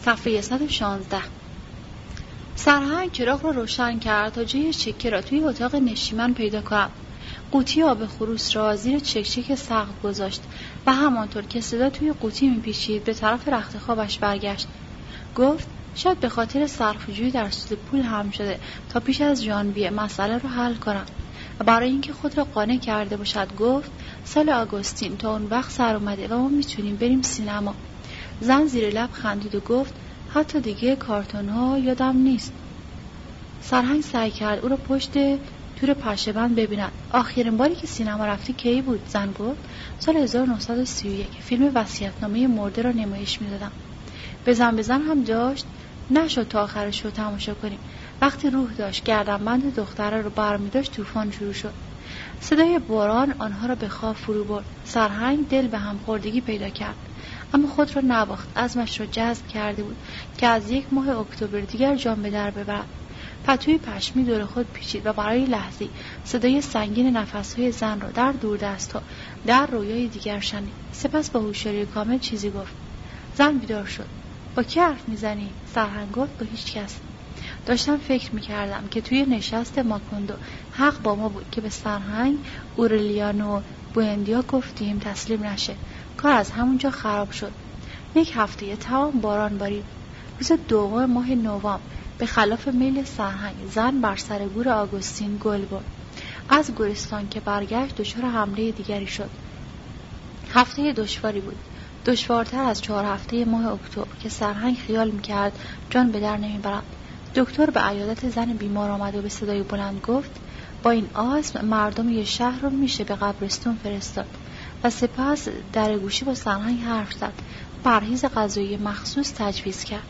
صفحه 116. سرهنگ چراغ را روشن کرد تا جای چکه را توی اتاق نشیمن پیدا کند. قوطی آب خروس را زیر چکچک سقف گذاشت و همانطور که صدا توی قوطی میپیچید به طرف رخت خوابش برگشت. گفت شاید به خاطر صرفه‌جویی در سود پول هم شده تا پیش از ژانویه مسئله رو حل کنم. و برای اینکه خود را قانع کرده باشد گفت سال آگوستین تا اون وقت سر اومده و ما میتونیم بریم سینما. زن زیر لب خندید و گفت حتی دیگه کارتون ها یادم نیست. سرهنگ سعی کرد او را پشت تور پشه‌بند ببیند. آخرین باری که سینما رفتی کی بود؟ زن گفت سال 1931 فیلم وصیت‌نامه مرده را نمایش میدادم. بزن هم داشت. نشد تا آخرش رو تماشا کنیم. وقتی روح داشت گردنبند دختره رو برمی داشت طوفان شروع شد. صدای باران آنها را به خواب فرو برد. سرهنگ دل به هم خوردگی پیدا کرد، اما خود را نباخت. عزمش را جذب کرده بود که از 1 ماه اکتبر دیگر جان به در ببرد. پتوی پشمی دور خود پیچید و برای لحظه صدای سنگین نفس‌های زن را در دوردست‌ها در رویای دیگر شنید. سپس با هوشیاری کامل چیزی گفت. زن بیدار شد. با کی حرف میزنی؟ سرهنگ گفت با هیچ کس. داشتم فکر میکردم که توی نشست ماکوندو حق با ما بود که به سرهنگ اورلیانو بوئندیا گفتیم تسلیم نشه. کار از همونجا خراب شد. 1 هفته تمام باران بارید. روز 2 ماه نوامبر به خلاف میل سرهنگ زن بر سر گور آگوستین گل برد. از گورستان که برگشت دچار حمله دیگری شد. هفته دشواری بود، دشوارتر از 4 هفته ماه اکتبر که سرهنگ خیال میکرد جان به در نمیبرد. دکتر به عیادت زن بیمار آمد و به صدای بلند گفت با این آسم مردم یه شهر رو میشه به قبرستون فرستاد. و سپس در گوشی با سرهنگ حرف زد. پرهیز غذایی مخصوص تجویز کرد.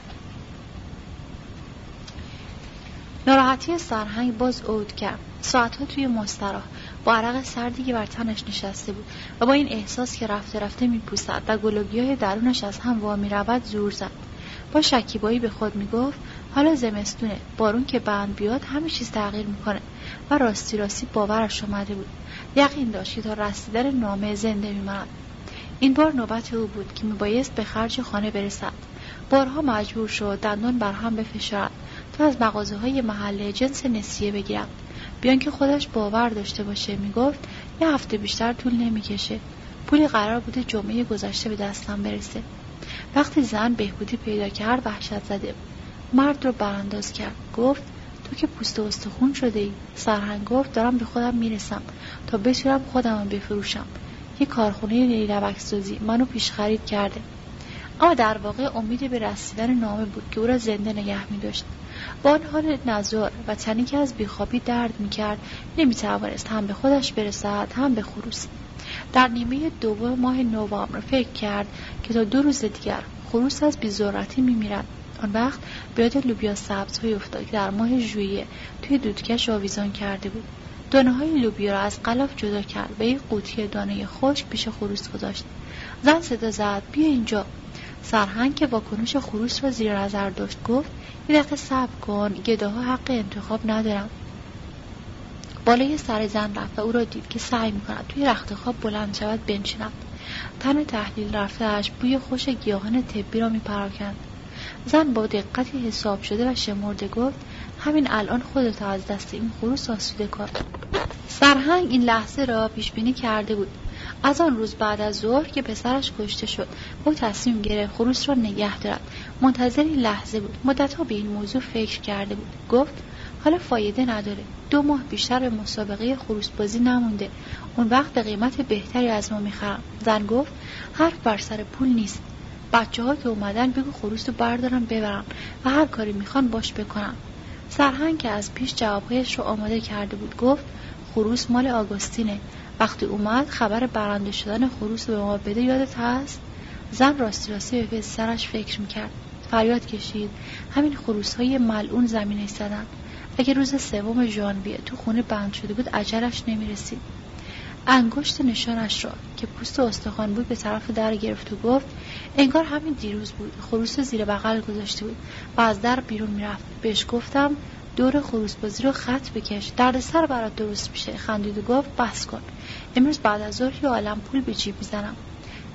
ناراحتی سرهنگ باز عود کرد. ساعتها توی مستراح با عرق سردی که بر تنش نشسته بود و با این احساس که رفته رفته میپوسد و گلوگیای درونش از هم وامی رود زور زد. با شکیبایی به خود میگفت حالا زمستونه، بارون که بند بیاد همه چیز تغییر میکنه. و راستی باورش اومده بود. یقین داشت که تا رسیدن نامه زنده میماند. این بار نوبت او بود که میبایست به خرج خانه برسد. بارها مجبور شد دندان بر هم بفشارد تا از مغازه‌های محله جنس نسیه بگیرد. بیان که خودش باور داشته باشه میگفت 1 هفته بیشتر طول نمیکشه. پولی قرار بوده جمعه گذشته به دستم برسه. وقتی زن بهبودی پیدا کرد وحشت زده مرد رو برانداز کرد. گفت تو که پوست و استخون شده ای. سرهنگ گفت دارم به خودم میرسم تا بتونم خودم رو بفروشم. یه کارخونه نیلبک سازی منو پیش خرید کرده. اما در واقع امید به رسیدن نامه بود که او را زنده نگه می داشت. با آن حال نزار و تنی که از بیخوابی درد می کرد نمی توانست هم به خودش برسد هم به خروس. در نیمه 2 ماه نوامبر فکر کرد که تا 2 روز دیگر خروس از بی‌ذرتی می میرد. آن وقت به یاد لوبیا سبزهای افتاد که در ماه ژوئیه توی دودکش آویزان کرده بود. دانه‌های لوبیا را از غلاف جدا کرد و یک قوطی دانه خشک پیش خروس گذاشت. زن صدا زد بیا اینجا. سرهنگ که واکنش خروس را زیر نظر داشت گفت یه دقیقه صبر کن، گداها حق انتخاب ندارن. بالای سر زن رفت و او را دید که سعی می‌کند توی رخت خواب بلند شود بنشیند. تن تحلیل رفته‌اش بوی خوش گیاهان طبی را می‌پراکند. زن با دقتی حساب شده و شمرده گفت همین الان خودت از دست این خروس آسوده کن. سرهنگ این لحظه را پیش بینی کرده بود. از آن روز بعد از ظهر که پسرش کشته شد او تصمیم گرفت خروس را نگه دارد. منتظر این لحظه بود. مدت‌ها به این موضوع فکر کرده بود. گفت حالا فایده نداره. 2 ماه بیشتر به مسابقه خروس بازی نمونده. اون وقت به قیمت بهتری از ما میخرم. زن گفت حرف بر سر پول نیست. بچه‌ها که اومدن بگو خروس رو بردارن ببرن و هر کاری میخوان باش بکنن. سرهنگ که از پیش جوابهایش رو آماده کرده بود گفت خروس مال آگوستینه. وقتی اومد خبر برنده شدن خروس به ما بده یادت هست؟ زن راستی به سرش فکر میکرد. فریاد کشید همین خروس‌های ملعون زمینش زدن. اگه روز 3 ژانویه تو خونه بند شده بود اجلش نمیرسید. انگشت نشانش را که پوست استخوان بود به طرف در گرفت و گفت انگار همین دیروز بود. خروس زیر بغل گذاشته بود و از در بیرون میرفت. بهش گفتم دور خروس بازی رو خط بکش، دردسر برات درست میشه. خندید و گفت بس کن، امروز بعد از ظهر یه عالم پول به جیب میزنم.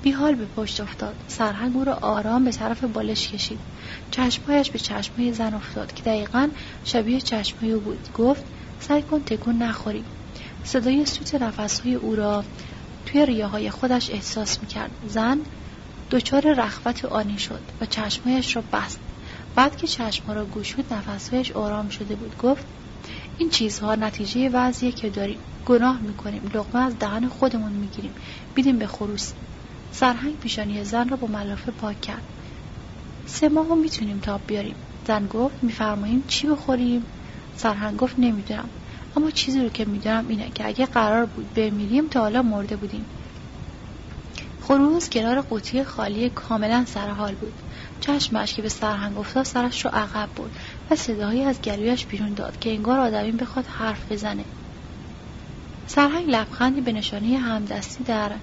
بیحال به پشت افتاد. سرهنگ او را آرام به طرف بالش کشید. چشمهایش به چشمهای زن افتاد که دقیقاً شبیه چشمهای او بود. گفت سعی کن تکون نخوری. صدای سوت نفسهای او را توی ریه‌های خودش احساس می‌کرد. زن دچار رغبت آنی شد و چشمهایش را بست. بعد که چشمها را گشود نفسهایش آرام شده بود. گفت این چیزها نتیجه وضعیه که داریم. گناه میکنیم، لقمه از دهن خودمون میگیریم، بیدیم به خروس. سرهنگ پیشانی زن را با ملافه پاک کرد. 3 ماه میتونیم تاب بیاریم. زن گفت میفرماییم چی بخوریم؟ سرهنگ گفت نمیدونم، اما چیزی رو که میدونم اینه که اگه قرار بود بمیریم تا حالا مرده بودیم. خروس کنار قوطی خالی کاملا سرحال بود. چشمش که به سرهنگ افتاد سرش رو عقب برد و صداهایی از گلویش بیرون داد که انگار آدمی بخواد حرف بزنه. سرهنگ لبخندی به نشانه همدستی در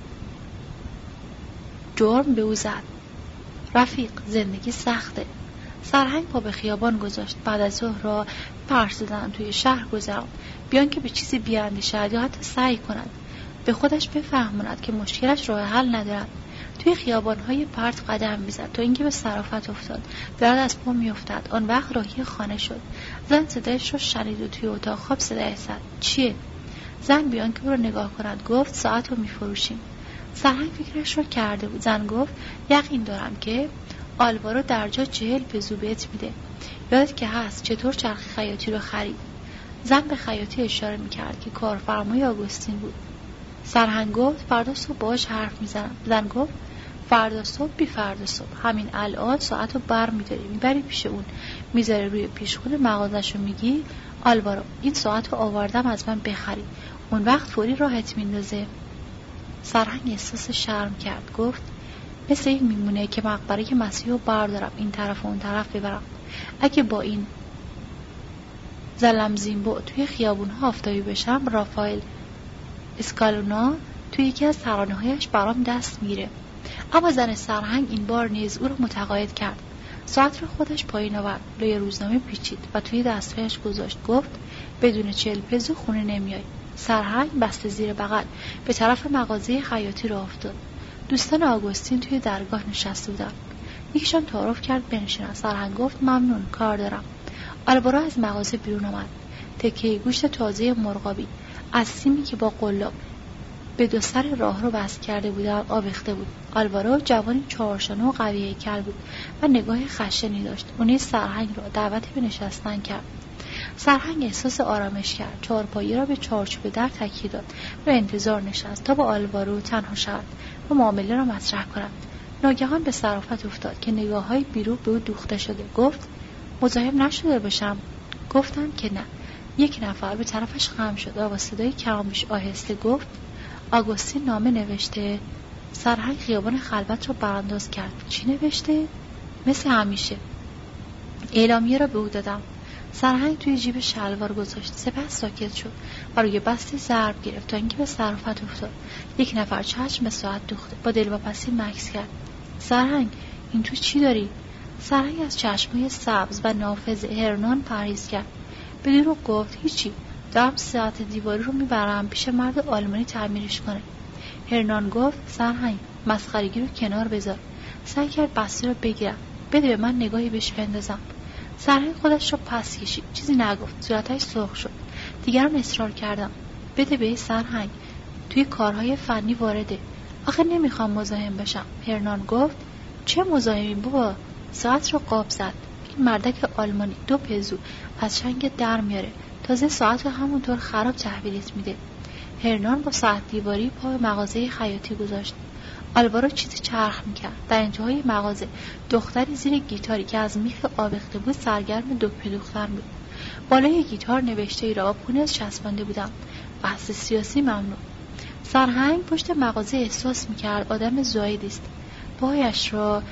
جرم به او زد. رفیق، زندگی سخته. سرهنگ پا به خیابان گذاشت. بعد از ظهر را پرس زدن توی شهر گذراند، بیان که به چیزی بیاندیشد یا حتی سعی کند به خودش بفهماند که مشکلش راه حل ندارد. توی خیابان‌های پرت قدم می‌زد تا اینکه به صرافت افتاد. درد از پا می‌افتاد. آن وقت راهی خانه شد. زن صدایش را شنید و توی اتاق خواب صدایش زد. چیه؟ زن بیان که او را نگاه کند گفت ساعت رو می‌فروشیم. سرهنگ فکرش را کرده بود. زن گفت یقین دارم که آلوارو در جا 40 پزو بهت میده. یادت که هست چطور چرخ خیاطی رو خرید؟ زن به خیاطی اشاره می‌کرد که کارفرمای آگوستین بود. سرهنگ گفت فردا صبح باهاش حرف میزنم. زن گفت فردا صبح بی فردا صبح، همین الان ساعت رو بر میداری میبری پیش اون، میذاره روی پیشخون مغازش رو میگی آلوارو این ساعت رو آوردم از من بخری، اون وقت فوری راحت میندازه. سرهنگ احساس شرم کرد. گفت مثل این میمونه که مقبره مسیح رو بردارم این طرف و اون طرف ببرم. اگه با این زلمزیمبو توی خیابون‌ها آفتابی بشم، رافائل اسکالونا توی یکی از ترانه‌هایش برام دست میگیره. اما زن سرهنگ این بار نیز او را متقاعد کرد. ساعت را خودش پایین آورد، روی روزنامه پیچید و توی دستهایش گذاشت. گفت بدون 40 پزو خونه نمیای. سرهنگ بسته زیر بغل به طرف مغازه خیاطی راه افتاد. دوستان آگوستین توی درگاه نشسته بودند. یکیشان تعارف کرد بنشینند. سرهنگ گفت ممنون، کار دارم. آلوارو از مغازه بیرون آمد. تکه گوشت تازه مرغابی از سیمی که با قلاب به 2 سر راه رو بست کرده بودند آویخته بود. آلوارو جوانی 4 شانه و قوی هیکل بود و نگاه خشنی داشت. اون سرهنگ را دعوت به نشستن کرد. سرهنگ احساس آرامش کرد. 4 پایه را به چارچوب در تکیه داد و انتظار نشست تا با آلوارو تنها شود و معامله را مطرح کند. ناگهان به صرافت افتاد که نگاه‌های بیرو به او دوخته شده. گفت مزاحم نشده باشم؟ گفتند که نه. یک نفر به طرفش خم شد و با صدای کمابیش آهسته گفت آگوستین نامه نوشته. سرهنگ خیابان خلوت را برانداز کرد. چی نوشته؟ مثل همیشه. اعلامیه را به او دادم. سرهنگ توی جیب شلوار گذاشت. سپس ساکت شد و روی بسته ضرب گرفت تا اینکه به صرافت افتاد. یک نفر چشم به ساعت دوخته با دلواپسی مکث کرد. سرهنگ این تو چی داری؟ سرهنگ از چشمای سبز و نافذ هرنان پرهیز کرد. به دروغ گفت هیچی، دارم ساعت دیواری رو میبرم پیش مرد آلمانی تعمیرش کنه. هرنان گفت سرهنگ مسخرگی رو کنار بذار. سعی کرد بسته رو بگیرم. بده به من نگاهی بهش بندازم. سرهنگ خودش رو پس کشید. چیزی نگفت. صورتش سرخ شد. دیگران اصرار کردم. بده به سرهنگ، توی کارهای فنی وارده. آخه نمیخوام مزاحم بشم. هرنان گفت چه مزاحمی بابا؟ ساعت رو قاب زد. این مردک آلمانی 2 پزو از چنگ در میاره. تازه ساعت رو همونطور خراب تحویلت میده. هرنان با ساعت دیواری پا به مغازه خیاطی گذاشت. آلوارو چیزی چرخ میکرد. در انتهای مغازه دختری زیر گیتاری که از میخ آویخته بود سرگرم دکمه دوختن بود. بالای گیتار نوشته ای را با پونز چسبانده بودند. بحث سیاسی ممنوع. سرهنگ پشت مغازه احساس میکرد آدم زایدی است. پایش را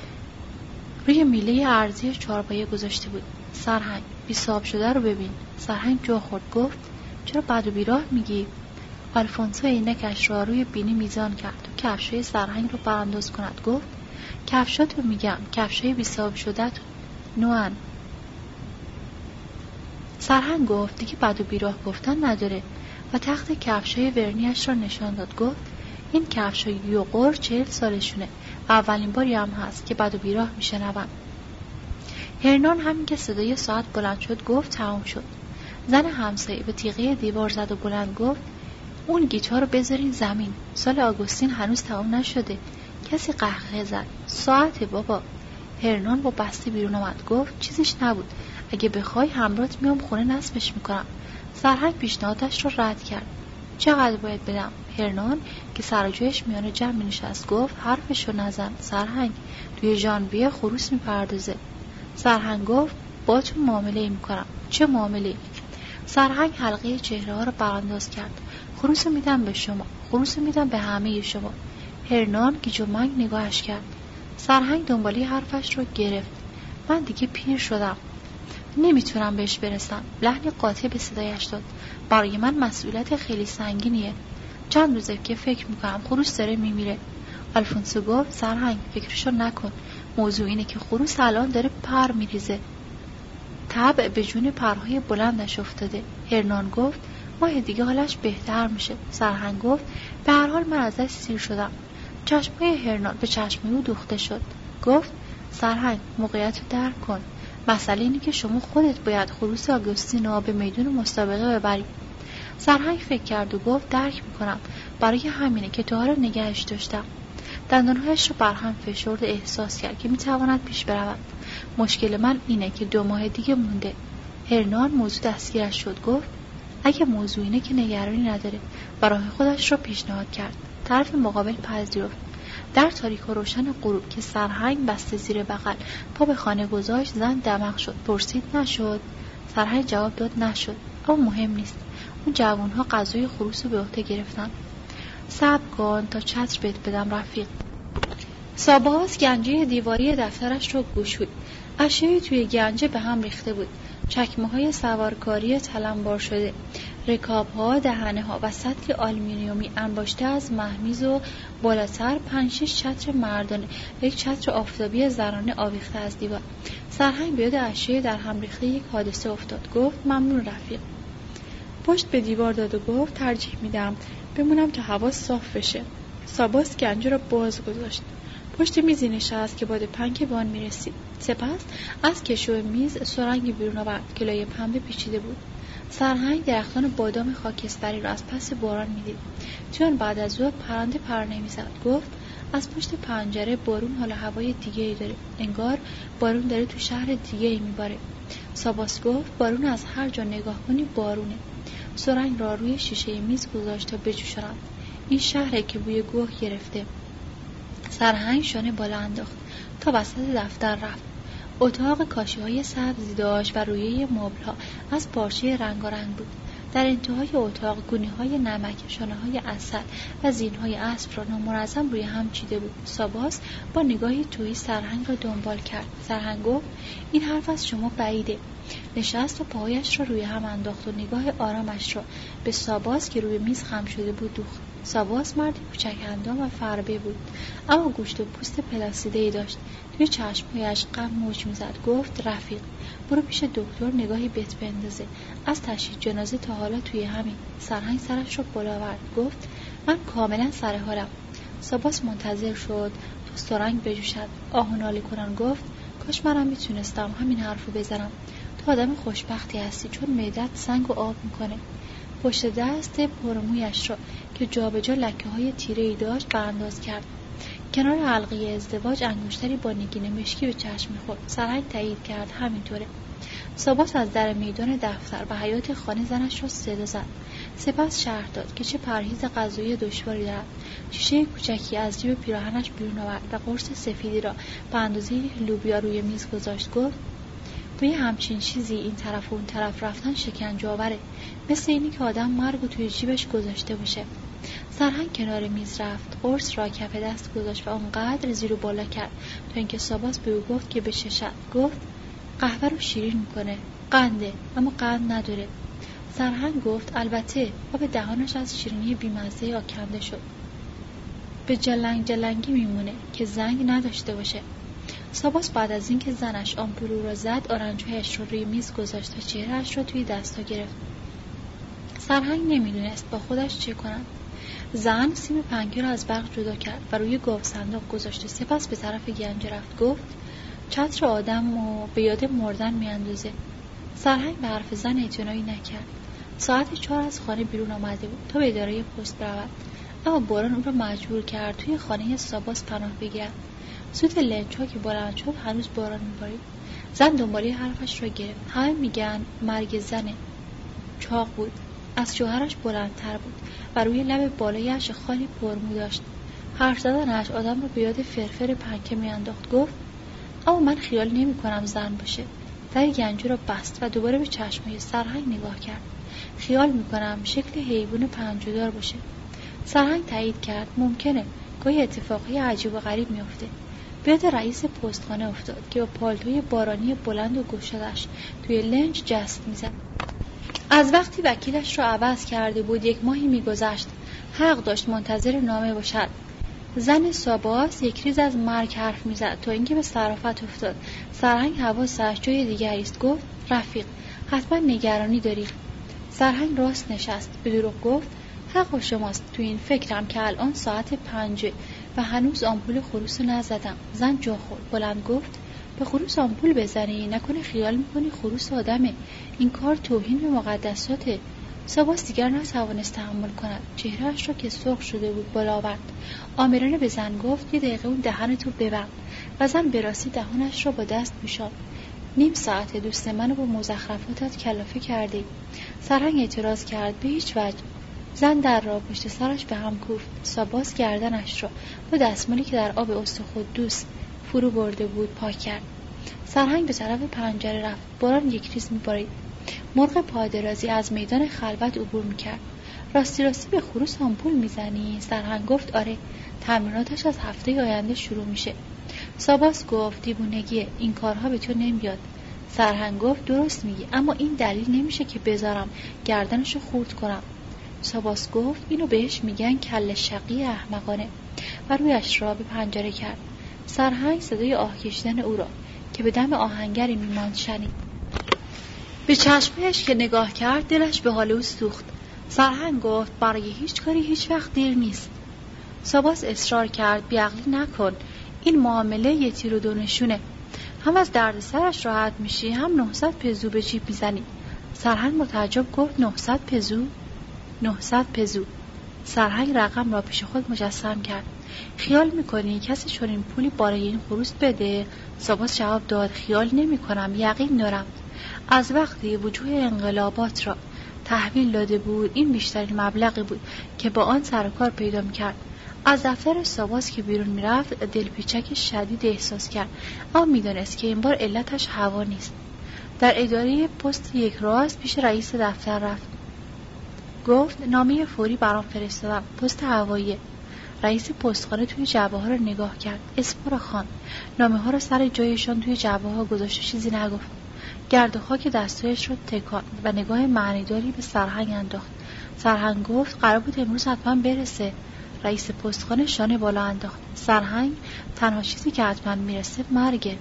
روی میله ارضی 4 پایه گذاشته بود. سرهنگ بی‌صاحب شده رو ببین. سرهنگ جا خورد. گفت چرا بد و بیراه میگی؟ آلفونسو عینکش را روی بینی میزان کرد و کفشای سرهنگ رو برانداز کند. گفت کفشاتو میگم، کفشای بی‌صاحب شده تو نوان. سرهنگ گفت دیگه بد و بیراه گفتن نداره و تخت کفشای ورنیش را نشان داد. گفت این کفشای یوغور 40 سالشونه. اولین باری هم هست که بد و بیراه میشنوم. هرنان همین که صدای ساعت بلند شد گفت تمام شد. زن همسایه به تیغه دیوار زد و بلند گفت اون گیتار رو بذارین زمین. سال آگوستین هنوز تمام نشده. کسی قهقه زد. ساعت بابا. هرنان با بسته بیرون آمد. گفت چیزیش نبود. اگه بخوای همراهت میام خونه نصبش میکنم. سرهنگ پیشنهادش رو رد کرد. چقدر باید بدم؟ هرنان که سر و جایش میان جمع نشست گفت حرفشو نزن. سرهنگ توی ژانویه خروس میپردازه. سرهنگ گفت با تو معامله میکنم. چه معامله؟ سرهنگ حلقه چهره ها رو برانداز کرد. خروس میدم به شما. خروس میدم به همه شما. هرنان گیج و منگ نگاهش کرد. سرهنگ دنباله حرفش رو گرفت. من دیگه پیر شدم. نمیتونم بهش برسم. لحن قاطع به صدایش داد. برای من مسئولیت خیلی سنگینیه. چند روزه که فکر میکنم خروس داره میمیره. آلفونسو گفت سرهنگ فکرشو نکن. موضوع اینه که خروس الان داره پر میریزه. طبع به جون پرهای بلندش افتاده. هرنان گفت ماه دیگه حالش بهتر میشه. سرهنگ گفت به هر حال من ازش سیر شدم. چشمای هرنان به چشمای او دوخته شد. گفت سرهنگ موقعیت رو درک کن. مسئله اینه که شما خودت باید خروس آگوستینو به میدون مسابقه ببری. سرهنگ فکر کرد و گفت درک میکنم. برای همینه که تو رو نگهش داشتم. دندانهایش رو برهم فشرد. احساس کرد که میتواند پیش برود. مشکل من اینه که 2 ماه دیگه مونده. هرنان موضوع دستگیرش شد. گفت اگه موضوع اینه که نگرانی نداره. برای خودش رو پیشنهاد کرد. طرف مقابل پذیرفت. در تاریک و روشن غروب که سرهنگ بسته زیر بغل پا به خانه گذاشت زن دمق شد. پرسید نشد؟ سرهنگ جواب داد نشد. اما مهم نیست. اون جوانها غذای خروس رو به عهده گرفتن. صبر کن تا چتر بهت بدم رفیق. ساباس گنجه دیواری دفترش رو گشود. اشیای توی گنجه به هم ریخته بود. چکمه‌های سوارکاری تلمبار شده، رکاب‌ها، دهنه‌ها و سطل آلومینیومی انباشته از مهمیز و بالاتر 5-6 چتر مردانه و یک چتر آفتابی زنانه آویخته از دیوار. سرهنگ به یاد اشیای در هم ریخته یک حادثه افتاد. گفت ممنون رفیق. پشت به دیوار داد و گفت ترجیح میدم بمونم تا هوا صاف بشه. ساباس گنجه را باز گذاشت. پشت میزی نشست که باد پنکه به آن میرسید. سپس از کشو میز سرنگی بیرون آورد که لایه پنبه پیچیده بود. سرهنگ درختان بادام خاکستری را از پس باران میدید. توی آن بعد از ظهر پرنده پر نمیزد. گفت از پشت پنجره بارون حال هوای دیگه ای داره. انگار بارون داره تو شهر دیگه ای میباره. ساباس گفت بارون از هر جا نگاه کنی بارونه. سرنگ را روی شیشه میز گذاشت تا بجوشاند. این شهره که بوی گوه گرفته. سرهنگ شانه بالا انداخت تا وسط دفتر رفت. اتاق کاشی‌های سبزی داشت و رویه مبل‌ها از پارچه رنگارنگ بود. در انتهای اتاق گونه‌های نمک، شانه‌های عسل و زینهای اسب را نامنظم روی هم چیده بود. ساباس با نگاهی تویی سرهنگ را دنبال کرد. سرهنگ گفت این حرف از شما بعیده. نشست و پاهایش را روی هم انداخت و نگاه آرامش را به ساباس که روی میز خم شده بود دوخت. ساباس مردی کوچک اندام و فربه بود، اما گوشت و پوست پلاسیده‌ای داشت. توی چشم‌هایش غم موج می‌زد. گفت رفیق برو پیش دکتر نگاهی بهت بندازه. از تشییع جنازه تا حالا توی همین. سرهنگ سرش رو بالا آورد. گفت من کاملا سر حالم. ساباس منتظر شد تا سرنگ بجوشد. آه و ناله کنان گفت کاش منم میتونستم همین حرفو بزنم. تو آدم خوشبختی هستی چون معدت سنگ و آب میکنه. پشت دست پرمویش را که جابجا لکه‌های تیره‌ای داشت برانداز کرد. کنار حلقه ازدواج انگشتری با نگین مشکی به چشم می‌خورد. سرهنگ تایید کرد همینطوره. ساباس از در میدان دفتر و حیاط خانه زنش را صدا زد. سپس شرح داد که چه پرهیز غذایی دشواری دارد. شیشه کوچکی از جیب پیراهنش بیرون آورد و قرص سفیدی را به اندازه لوبیا روی میز گذاشت. گفت با یه همچین چیزی این طرف و اون طرف رفتن شکنجه آوره. مثل اینی که آدم مرگو توی جیبش گذاشته باشه. سرهنگ کنار میز رفت. قرص را کف دست گذاشت و اونقدر زیر و بالا کرد تا اینکه ساباس به او گفت که بچشد. گفت قهوه رو شیرین میکنه. قنده اما قند نداره. سرهنگ گفت البته. آب دهانش از شیرینی بیمزه آکنده شد. به جلنگ جلنگی میمونه که زنگ نداشته باشه. ساباس بعد از اینکه زنش آمپول را زد آرنج‌هایش رو روی میز گذاشت و چهره‌اش رو توی دستا گرفت. سرهنگ نمیدونست با خودش چه کند. زن سیم پنکه را از برق جدا کرد و روی گاو صندوق گذاشت. سپس به طرف گنج رفت. گفت چتر آدم و به یاد مردن میاندازه. سرهنگ به حرف زن اعتنایی نکرد. ساعت 4 از خانه بیرون آمده بود تا به اداره پست برود، اما باران او را مجبور کرد توی خانه ساباس پناه بگیرد. سوت لنچ‌ها که بلند شد هنوز باران می‌بارید. زن دنباله حرفش را گرفت. همه میگن مرگ زنه. چاق بود، از شوهرش بلندتر بود و روی لب بالایش خالی پرمو داشت. حرف زدنش آدم رو به یاد فرفر پنکه میانداخت. گفت اما من خیال نمی کنم زن باشه. در گنجو را بست و دوباره به چشمای سرهنگ نگاه کرد. خیال می کنم شکل حیوان پنجه‌دار باشه. سرهنگ تایید کرد. ممکنه، گاهی اتفاقی عجیب و غریب میفته. به یاد رئیس پستخانه افتاد که با پالتوی بارانی بلند و گشادش توی لنج جست میزد. از وقتی وکیلش را عوض کرده بود 1 ماهی میگذشت. حق داشت منتظر نامه باشد. زن ساباس یک ریز از مرگ حرف میزد تا اینکه به صرافت افتاد. سرهنگ حواسش جای دیگری است. گفت رفیق حتما نگرانی داری. سرهنگ راست نشست. به دروغ گفت حق با شماست. تو این فکرم که الان ساعت 5 و هنوز آمپول خروس رو نزدم. زن جا خورد. بلند گفت به خروس آمپول بزنی؟ نکنه خیال میکنی خروس آدمه؟ این کار توهین به مقدساته. ساباس دیگر نتوانست تحمل کند. چهرهش را که سرخ شده بود بالا آورد. آمرانه به زن گفت 1 دقیقه اون دهنتو ببند. و زن به راستی دهانش را با دست میشاند. 1/2 ساعت دوست منو با مزخرفاتت کلافه کردی. سرهنگ اعتراض کرد. به هیچ وجه. زن در را پشت سرش به هم کوفت. ساباس گردنش را با دستمالی که در آب استخوان فرو برده بود پاک کرد. سرهنگ به طرف پنجره رفت. باران یک ریز می‌بارید. مرغ پادرازی از میدان خلوت عبور می‌کرد. راستی به خروس آمپول میزنی؟ سرهنگ گفت آره، تمریناتش از هفته آینده شروع میشه. ساباس گفت دیوونگیه، این کارها به تو نمیاد. سرهنگ گفت درست میگی، اما این دلیل نمیشه که بذارم گردنشو خورد کنم. ساباس گفت اینو بهش میگن کله شقی احمقانه و رویش را به پنجره کرد. سرهنگ صدای آه کشیدن او را که به دم آهنگری میماند شنید. به چشمش که نگاه کرد دلش به حال او سوخت. سرهنگ گفت برای هیچ کاری هیچ وقت دیر نیست. ساباس اصرار کرد بیعقلی نکن، این معامله 1 تیر و 2 نشونه. هم از دردسرش راحت میشی، هم 900 پزو به جیب میزنی. سرهنگ متعجب گفت 900 پزو؟ 900 پزو. سرهنگ رقم را پیش خود مجسم کرد. خیال میکنی کسی چنین پولی برای این خروس بده؟ ساباس جواب داد خیال نمی کنم، یقین دارم. از وقتی وجوه انقلابات را تحویل داده بود این بیشترین مبلغی بود که با آن سر و کار پیدا میکرد. از دفتر ساباس که بیرون میرفت دلپیچک شدید احساس کرد، اما میدانست که این بار علتش هوا نیست. در اداره پست 1 راست پیش رئیس دفتر رفت. گفت نامه فوری برام فرستادم، پست هوایی. رئیس پستخانه توی جعبه ها رو نگاه کرد. اسم را خواند. نامه ها رو سر جایشان توی جعبه ها گذاشت. چیزی نگفت. گرد و خاک دستایش رو تکاند و نگاه معنیداری به سرهنگ انداخت. سرهنگ گفت قرار بود امروز حتما برسه. رئیس پستخانه شانه بالا انداخت. سرهنگ تنها چیزی که حتما میرسه مرگه.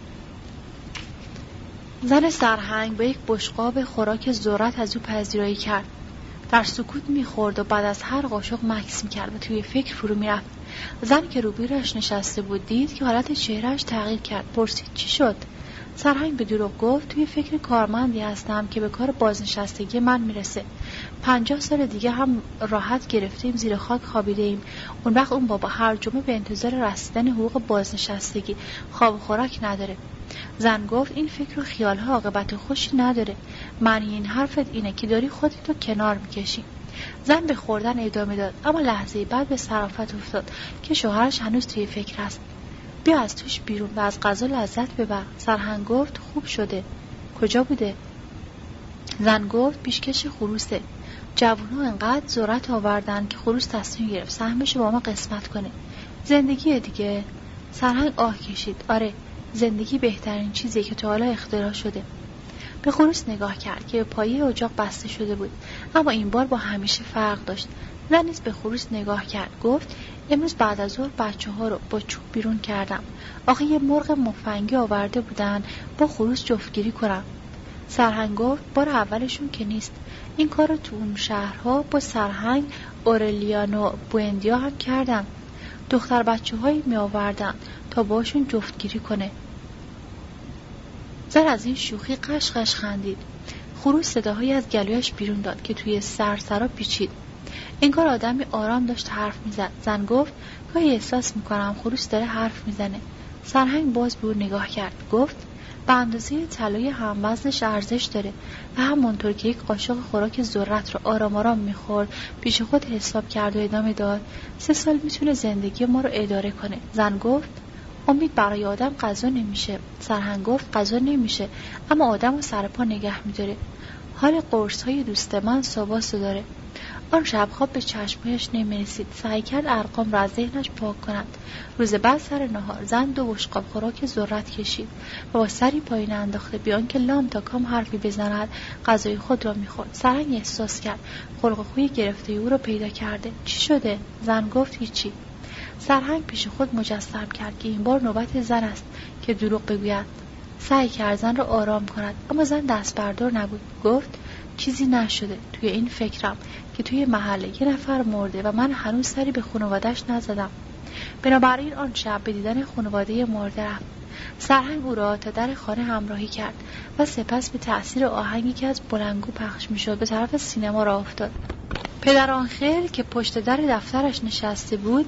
زن سرهنگ با یک بشقاب خوراک ذرت از او پذیرایی کرد. در سکوت میخورد و بعد از هر قاشق مکث میکرد و توی فکر فرو میرفت. زن که روبرویش نشسته بود دید که حالت چهرهش تغییر کرد. پرسید چی شد؟ سرهنگ به دروغ گفت توی فکر کارمندی هستم که به کار بازنشستگی من میرسه. 50 سال دیگه هم راحت گرفتیم زیر خاک خوابیده ایم. اون وقت اون بابا هر جمعه به انتظار رسیدن حقوق بازنشستگی خواب و خوراک نداره. زن گفت این فکر و خیالها عاقبت خوشی نداره. معنی این حرفت اینه که داری خودتو کنار میکشی. زن به خوردن ادامه داد، اما لحظه بعد به صرافت افتاد که شوهرش هنوز توی فکر است. بیا از توش بیرون و از غذا لذت ببر. سرهنگ گفت خوب شده. کجا بوده؟ زن گفت پیشکش خروسه. جوونا انقدر ذرت آوردن که خروس تصمیم گرفت سهمشو با ما قسمت کنه. زندگی دیگه. سرهنگ آه کشید. آره، زندگی بهترین چیزیه که تا حالا اختراع شده. به خروس نگاه کرد که به پایه اجاق بسته شده بود، اما این بار با همیشه فرق داشت. زن نیز به خروس نگاه کرد. گفت امروز بعد از ظهر بچه‌ها رو با چوب بیرون کردم. آخه یه مرغ مفنگی آورده بودن با خروس جفتگیری کنم. سرهنگ گفت بار اولشون که نیست. این کار رو تو اون شهرها با سرهنگ اورلیانو بوئندیا هم کردن. دختر بچه هایی می آوردن تا باشون جفتگیری کنه. زن از این شوخی قشقش خندید. خروس صداهایی از گلویش بیرون داد که توی سرسرا پیچید. انگار آدمی آرام داشت حرف میزد. زن گفت گاهی احساس میکنم خروس داره حرف میزنه. سرهنگ باز به او نگاه کرد. گفت به اندازه طلای هموزنش ارزش داره و همونطور که یک قاشق خوراک ذرت رو آرام آرام میخورد پیش خود حساب کرد و ادامه داد 3 سال میتونه زندگی ما رو اداره کنه. زن گفت امید برای آدم غذا نمیشه. سرهنگ گفت غذا نمیشه اما آدم رو سر پا نگه میداره. حال قرص های دوست من ساباسو داره. آن شب خواب به چشمهایش نمی‌رسید. سعی کرد ارقام را از ذهنش پاک کند. روز بعد سر نهار زن 2 بشقاب خوراک ذرت کشید و با سری پایین انداخته بیان که لام تا کام حرفی بزند غذای خود را می‌خورد. سرهنگ احساس کرد خلق و خوی گرفته او را پیدا کرده. چی شده؟ زن گفت هیچی. سرهنگ پیش خود مجسم کرد که این بار نوبت زن است که دروغ بگوید. سعی کرد زن را آرام کند اما زن دست بردار نبود. گفت چیزی نشده. توی این فکرم که توی محله 1 نفر مرده و من هنوز سری به خانواده‌اش نزدم. بنابراین آن شب به دیدن خانواده مرده رفت. سرهنگ او را تا در خانه همراهی کرد و سپس به تأثیر آهنگی که از بلندگو پخش می‌شد به طرف سینما راه افتاد. پدر آنخل که پشت در دفترش نشسته بود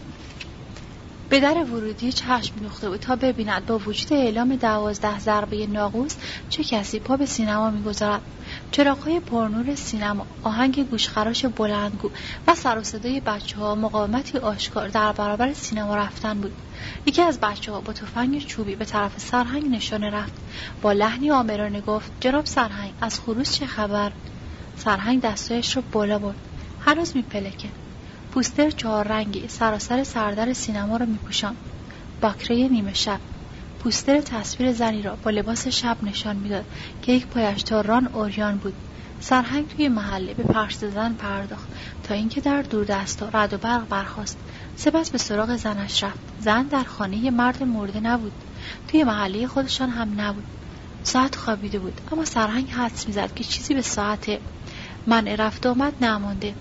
به در ورودی چشم دوخته بود تا ببیند با وجود اعلام 12 ضربه ناقوس چه کسی پا به سینما می‌گذارد. چراغ‌های پرنور سینما، آهنگ گوشخراش بلندگو و سر و صدای بچه‌ها مقاومتی آشکار در برابر سینما رفتن بود. یکی از بچه‌ها با تفنگ چوبی به طرف سرهنگ نشانه رفت. با لحنی آمرانه گفت جناب سرهنگ از خروس چه خبر؟ سرهنگ دستایش را بالا برد. هنوز میپلکه. پوستر 4 رنگی سراسر سردر سینما را میپوشاند. باکره نیمه شب. پوستر تصویر زنی را با لباس شب نشان میداد که یک پایش تا ران اوریان بود. سرهنگ توی محله به پرس زن پرداخت تا اینکه در دوردستا رعد و برق برخاست. سپس به سراغ زنش رفت. زن در خانه مرد مرده نبود. توی محله خودشان هم نبود. ساعت خوابیده بود اما سرهنگ حدس میزد که چیزی به ساعت منع رفت آمد نمانده.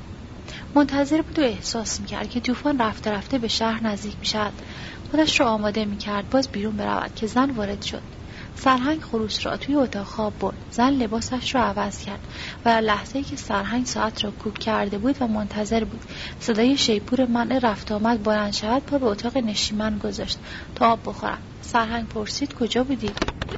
منتظر بود و احساس میکرد که طوفان رفته رفته به شهر نزدیک میشد. خودش را آماده میکرد باز بیرون برود که زن وارد شد. سرهنگ خروس را توی اتاق خواب برد. زن لباسش را عوض کرد و در لحظه‌ای که سرهنگ ساعت را کوک کرده بود و منتظر بود صدای شیپور منع رفت آمد بلند شود پا به اتاق نشیمن گذاشت تا آب بخورد. سرهنگ پرسید کجا بودی؟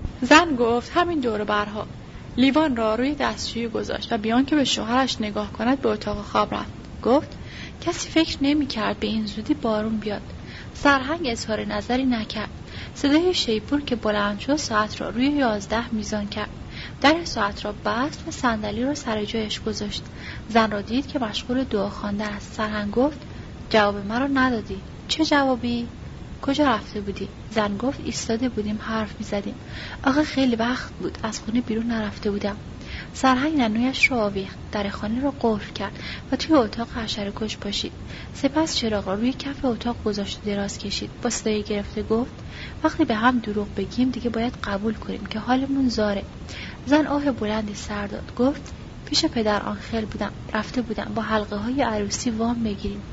زن گفت همین دور برها. لیوان را روی دستشویی گذاشت و بیان که به شوهرش نگاه کند به اتاق خواب رفت. گفت کسی فکر نمی کرد به این زودی بارون بیاد. سرهنگ اظهار نظری نکرد. صدای شیپور که بلند شد ساعت را روی 11 میزان کرد. در ساعت را بست و صندلی را سر جایش گذاشت. زن را دید که مشغول دعا خواندن است. سرهنگ گفت جواب مرا ندادی. چه جوابی؟ کجا رفته بودی؟ زن گفت ایستاده بودیم حرف میزدیم. آخه خیلی وقت بود از خونه بیرون نرفته بودم. سرهنگ ننویش را آویخت، در خانه را قفل کرد و توی اتاق حشره‌کش پاشید. سپس چراغ را روی کف اتاق گذاشت و دراز کشید. با صدای گرفته گفت وقتی به هم دروغ بگیم دیگه باید قبول کنیم که حالمون زاره. زن آه بلندی سر داد. گفت پیش پدر آنخل بودم، رفته بودم با حلقه های عروسی وام بگیریم.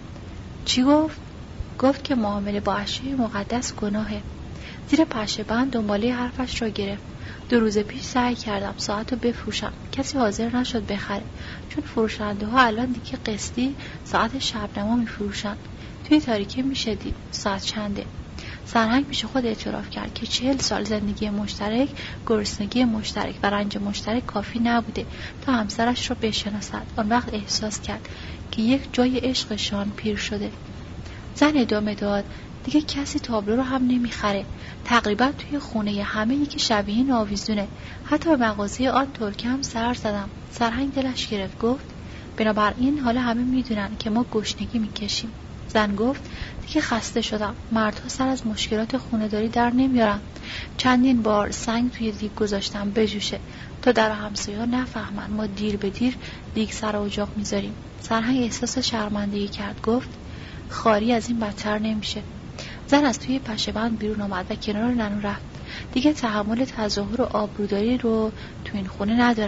چی گفت؟ گفت که معامله با اشیاء مقدس گناهه. زیر پشه بند دنباله حرفش را گرفت. 2 روز پیش سعی کردم ساعت رو بفروشم. کسی حاضر نشد بخره چون فروشنده ها الان دیگه قسطی ساعت شبنما میفروشن. توی تاریکی میشه دید ساعت چنده. سرهنگ پیش خود اعتراف کرد که 40 سال زندگی مشترک، گرسنگی مشترک و رنج مشترک کافی نبوده تا همسرش رو بشناسد. آن وقت احساس کرد که یک جای عشقشان پیر شده. زن ادامه داد دیگه کسی تابلو رو هم نمیخره. تقریبا توی خونه همه یکی شبیه ناویزونه. حتی به مغازه آن ترکه هم سر زدم. سرهنگ دلش گرفت. گفت بنابراین حالا همه میدونن که ما گشنگی میکشیم. زن گفت دیگه خسته شدم. مردها سر از مشکلات خونه‌داری در نمیارن. چندین بار سنگ توی دیگ گذاشتم بجوشه تا در همسایه‌ها نفهمن ما دیر به دیر دیگ سر اجاق میذاریم. سرهنگ احساس شرمندگی کرد. گفت خاری از این بدتر نمیشه. زن از توی پشه بند بیرون آمد و کنار ننو رفت. دیگه تحمل تظاهر و آبروداری رو تو این خونه ندارم.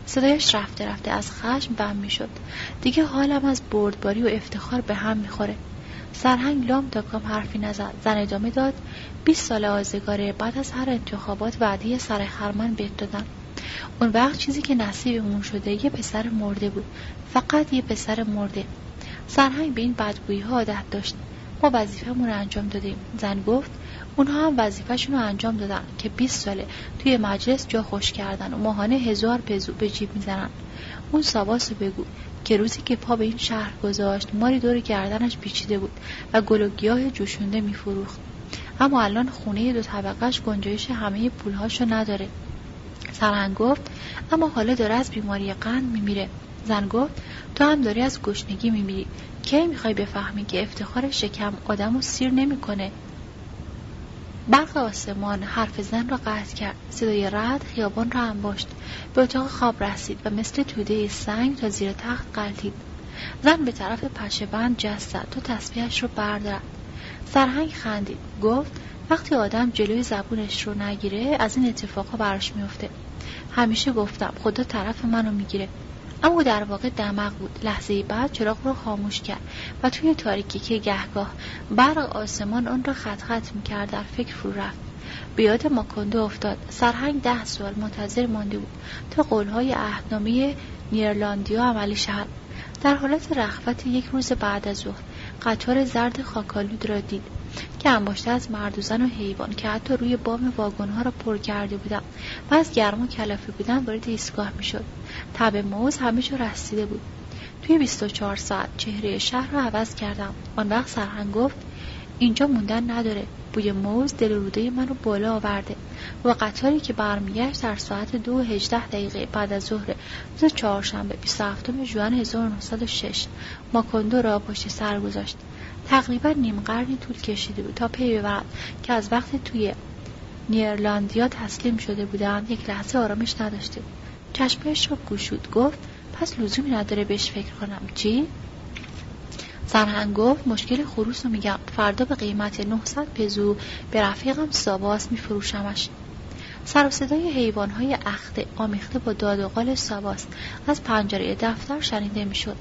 صدایش رفته رفته از خشم بم میشد. دیگه حالم از بردباری و افتخار به هم میخوره. سرهنگ لام تا کام حرفی نزد. زن ادامه داد: 20 سال آزگاره، بعد از هر انتخابات وعده سر خرمن بهت دادن. اون وقت چیزی که نصیبمون شده یه پسر مرده بود، فقط یه پسر مرده. سرهنگ به این بدگویی ها عادت داشت. ما وظیفه‌مون رو انجام دادیم. زن گفت: اونها هم وظیفه‌شون رو انجام دادن که 20 ساله توی مجلس جا خوش کردن و ماهانه 1000 پزو به جیب میزنن. اون ساباسو بگو که روزی که پا به این شهر گذاشت ماری دور گردنش پیچیده بود و گل و گیاه جوشونده میفروخت. اما الان خونه 2 طبقه‌اش گنجایش همه پولهاشو نداره. سرهنگ گفت: اما حالا داره از بیماری قند میمیره. زن گفت: تو هم داری از گشنگی میمیری. کی میخوای بفهمی که افتخار شکم آدمو سیر نمیکنه؟ برق آسمان حرف زن را قطع کرد. صدای رعد خیابان را انباشت. به اتاق خواب رسید و مثل توده سنگ تا زیر تخت غلتید. زن به طرف پشه بند جست زد تا تسبیحش رو بردارد. سرهنگ خندید. گفت: وقتی آدم جلوی زبونش رو نگیره از این اتفاقا براش میفته. همیشه گفتم خدا طرف منو میگیره. اما در واقع دماغ بود. لحظه بعد چراغ رو خاموش کرد و توی تاریکی که گهگاه برق آسمان آن را خط خط میکرد در فکر فرو رفت. به یاد ماکوندو افتاد. سرهنگ 10 سال منتظر مانده بود تا قولهای عهدنامه نیرلندیا عملی شود. در حالت رخوت یک روز بعد از ظهر قطار زرد خاکالود را دید که انباشته از مرد و زن و حیوان که حتی روی بام واگن‌ها را پر کرده بودند و از گرما کلافه بودن وارد ایستگاه میشد. تب موز همه جا رسیده بود. توی 24 ساعت چهره شهر را عوض کردم. آن وقت سرهنگ گفت: اینجا موندن نداره. بوی موز دل روده منو بالا آورده. و قطاری که برمیگشت در ساعت 2:18 بعد از ظهر روز چهارشنبه 27 ژوئن 1906 ماکوندو را پشت سر گذاشت. تقریبا نیم قرنی طول کشیده بود تا پی ببرد که از وقتی توی نیرلندیا تسلیم شده بودند یک لحظه آرامش نداشته. چشمش را گشود. گفت: پس لزومی نداره بهش فکر کنم. چی؟ سرهنگ گفت: مشکل خروس رو میگم. فردا به قیمت 900 پزو به رفیقم ساباس میفروشمش. سر و صدای حیوانهای اخته آمیخته با داد و قال ساباس از پنجره دفتر شنیده میشد.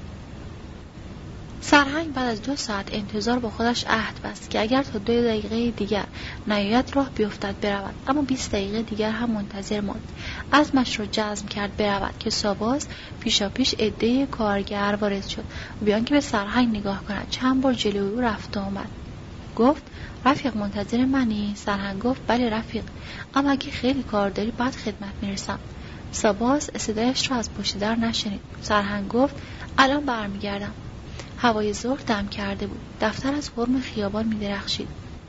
سرهنگ بعد از 2 ساعت انتظار با خودش عهد بست که اگر تا 2 دقیقه دیگر نیاید راه بیفتد برود. اما 20 دقیقه دیگر هم منتظر ماند. عزمش را جزم کرد برود که ساباس پیشاپیش عده کارگر وارد شد و بیان که به سرهنگ نگاه کند چند بار جلوی او رفت و آمد. گفت: رفیق منتظر منی؟ سرهنگ گفت: بله رفیق، اما اگه خیلی کار داری بعد خدمت میرسم. ساباس صدایش را از پشت در نشنید. سرهنگ گفت: الان برمیگردم. هوای ظهر دم کرده بود. دفتر از حرم خیابان می درخشید.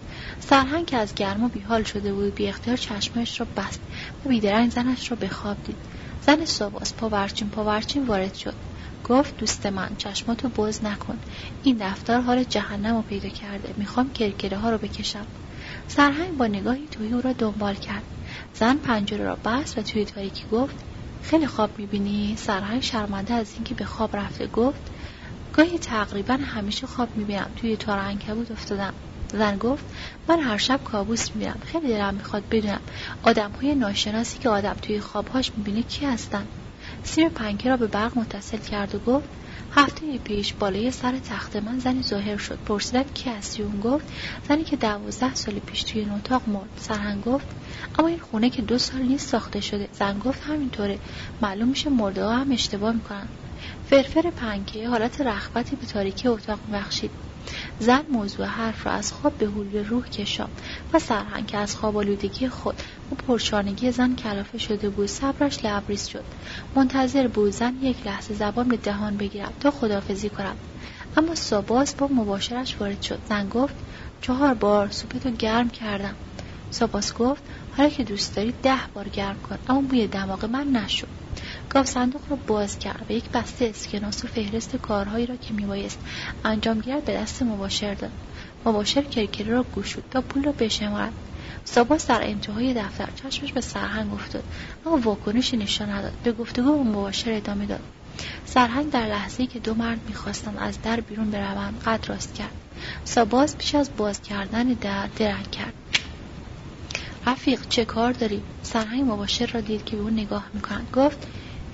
سرهنگ که از گرما بیحال شده بود بی اختیار چشمش را بست و بیدرنگ زنش را به خواب دید. زن ساباس پاورچین وارد شد. گفت: دوست من چشماتو باز نکن. این دفتر حال جهنم رو پیدا کرده. میخوام کرکره ها رو بکشم. سرهنگ با نگاهی توی او را دنبال کرد. زن پنجره را بست و توی تاریکی گفت: خیلی خواب میبینی؟ سرهنگ شرمنده از اینکه به خواب رفته گفت: گاهی تقریبا همیشه خواب میبینم توی تار عنکبوت افتادم. زن گفت: من هر شب کابوس میبینم. خیلی دلم میخواد بدونم آدم‌های ناشناسی که آدم توی خوابهاش میبینه کی هستن. سیم پنکه را به برق متصل کرد و گفت: هفته پیش بالای سر تخت من زنی ظاهر شد. پرسیدم کی هستی؟ اون گفت: زنی که 12 سال پیش توی این اتاق مرد. سرهنگ گفت: اما این خونه که 2 سال نیست ساخته شده. زن گفت: همینطوره. معلوم میشه مرده ها هم اشتباه میکنن. فرفر پنکه حالت رخوتی به تاریکی اتاق بخشید. زن موضوع حرف را از خواب به حول روح کشاند و سرهنگ که از خواب آلودگی خود و پرشانگی زن کلافه شده بود صبرش لبریز شد. منتظر بود زن یک لحظه زبان به دهان بگیرد تا خداحافظی کند. اما ساباس با مباشرش وارد شد. زن گفت: 4 بار سوپتو گرم کردم. ساباس گفت: حالا که دوست داری 10 بار گرم کن، اما بوی دماغ من نشو. گاف صندوق را باز کرد و یک بسته اسکناس و فهرست کارهایی را که میبایست انجام گیرد به دست مباشر داد. مباشر کرکره را گشود تا پول را بشمارد. ساباس در انتهای دفتر چشمش به سرهنگ افتاد اما واکنشی نشان نداد. به گفتگو با مباشر ادامه داد. سرهنگ در لحظه‌ای که 2 مرد می‌خواستند از در بیرون بروند قد راست کرد. ساباس پیش از باز کردن در درنگ کرد: رفیق چه کار داری؟ سرهنگ مباشر را دید که به او نگاه می‌کند. گفت: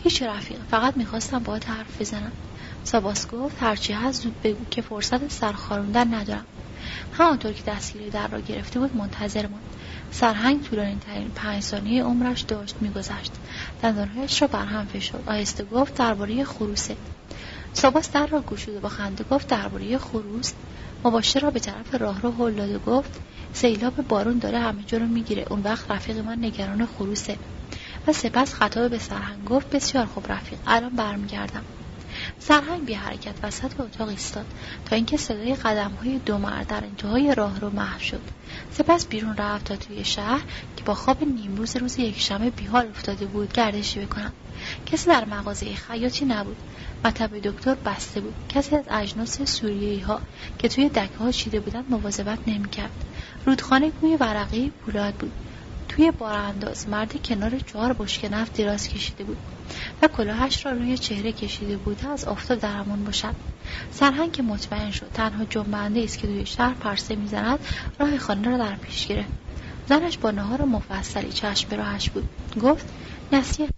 هیچ رفیق، فقط میخواستم باهات حرف بزنم. ساباس گفت هرچی هست زود بگو که فرصت سرخاروندن ندارم. همانطور که دستگیری در را گرفته بود منتظر ماند. سرهنگ طولانی ترین 5 ثانیه عمرش داشت میگذشت. دندانهایش را برهم فشرد. آهسته گفت درباره خروسه. ساباس در را گشود و با خنده گفت درباره خروس. مباشر را به طرف راهرو هل داد و گفت سیلاب بارون داره همه جا رو میگیره، اون وقت رفیق من نگران خروسه. و سپس خطاب به سرهنگ گفت بسیار خوب رفیق، الان برمیگردم. سرهنگ بی حرکت وسط اتاق ایستاد تا اینکه صدای قدم‌های 2 مرد در انتهای راهرو محو شد. سپس بیرون رفت تا توی شهر که با خواب نیمروز روز یکشنبه بیحال افتاده بود گردشی بکنم. کسی در مغازه خیاطی نبود. مطب دکتر بسته بود. کسی از اجناس سوریه‌ای‌ها که توی دکه‌ها چیده بودند مواظبت نمی‌کرد. رودخانه گوی ورقی پولاد بود. توی بارانداز مردی کنار 4 بشکه نفت دراز کشیده بود و کلاهش را روی چهره کشیده بود از آفتاب درمان باشد. سرهنگ که مطمئن شد تنها جنبنده است که توی شهر پرسه میزند راه خانه را در پیش گرفت. زنش با نهار مفصلی چشم به راهش بود. گفت نسیه